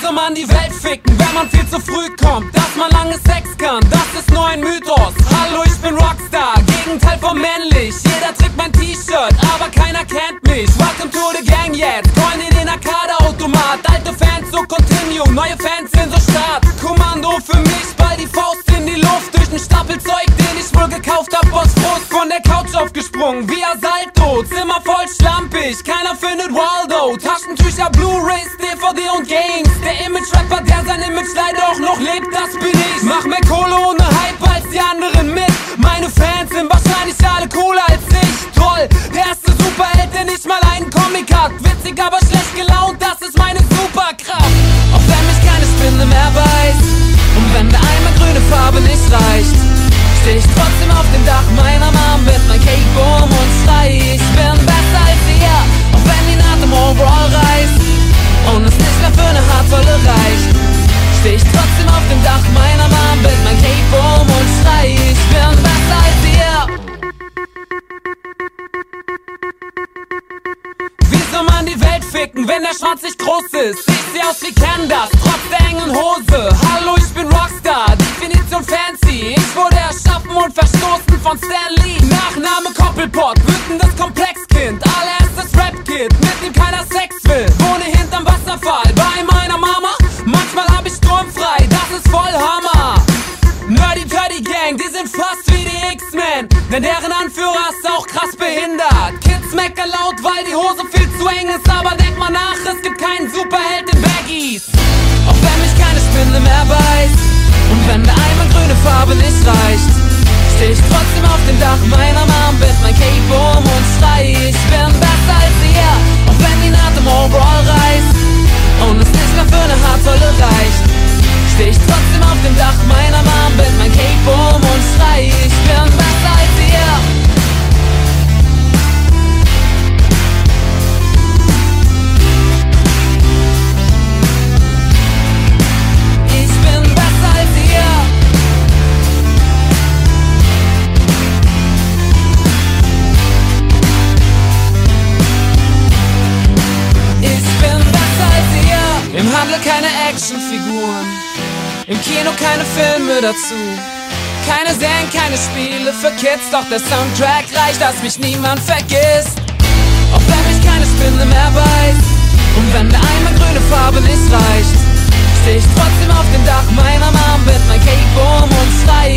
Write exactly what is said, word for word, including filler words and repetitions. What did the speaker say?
soll man die Welt ficken, wenn man viel zu früh kommt? Dass man lange Sex kann, das ist nur ein Mythos. Hallo, ich bin Rockstar, Gegenteil von männlich. Jeder trägt mein T-Shirt, aber keiner kennt mich. Welcome to the gang jetzt, Coin in den Arcade-Automat. Alte Fans so continue, neue Fans sind so Start. Kommando für mich, ball die Faust in die Luft. Durch den Stapel Zeug, den ich wohl gekauft hab aus Frust. Von der Couch aufgesprungen, wie Salto. Zimmer voll schlampig, keiner findet Waldo. Taschentücher, Blu-rays, D V D und Games. Der Image-Rapper, der sein Image leider auch noch lebt, das bin ich. Mach mehr Kohle ohne Hype als die anderen mit. Meine Fans sind wahrscheinlich alle cooler als ich. Toll, der erste Superheld, der nicht mal einen Comic hat. Witzig, aber schlecht gelaunt, das ist meine Superkraft. Auch wenn mich keine Spinne mehr beißt und wenn mir einmal grüne Farbe nicht reicht, steh ich trotzdem auf dem Dach meiner Mom mit mein Cakeboom und schrei, ich bin besser als ihr. Auch wenn die Naht im Overall reißt und es nicht mehr für eine Hartwolle reicht, steh ich trotzdem auf dem Dach meiner Mom mit mein Cakeboom und schrei, ich bin besser als ihr. Wie soll man die Welt ficken, wenn der Schwanz nicht groß ist? Ich seh aus wie Candace, trotz der engen Hose. Hallo, ich bin Rockstar, Definition fancy. Ich wurde erschaffen und verstoßen von Stan Lee. Nachname Koppelpott, wütendes Komplexkind. Allererstes Rap-Kid, mit dem keiner Sex will. Wohne hinterm Wasserfall, bei meiner Mama. Manchmal hab ich sturmfrei, das ist voll Hammer. Nerdy Purdy Gang, die sind fast wie die X-Men. Denn deren Anführer ist auch krass behindert. Kids meckern laut, weil die Hose viel zu eng ist. Aber denk mal nach, es gibt keinen Superheld in Baggies. Auch wenn mich keine Spinne mehr beißt und wenn mir einmal grüne Farbe nicht reicht, steh ich trotzdem auf dem Dach meiner Mom mit mein Cakeboom und schrei, ich bin besser als ihr. Auch wenn die Naht im Overall reißt und es nicht mehr für eine Hartwolle reicht, steh ich trotzdem auf dem Dach meiner Mom mit mein Cakeboom und schrei, ich bin besser als ihr. Ich bin besser als ihr. Ich bin besser als ihr. Im Handel keine Actionfiguren, im Kino keine Filme dazu, keine Serien, keine Spiele für Kids. Doch der Soundtrack reicht, dass mich niemand vergisst. Auch wenn mich keine Spinne mehr beißt und wenn mir einmal grüne Farbe nicht reicht, steh ich trotzdem auf dem Dach meiner Mom mit mein Cakeboom und schrei,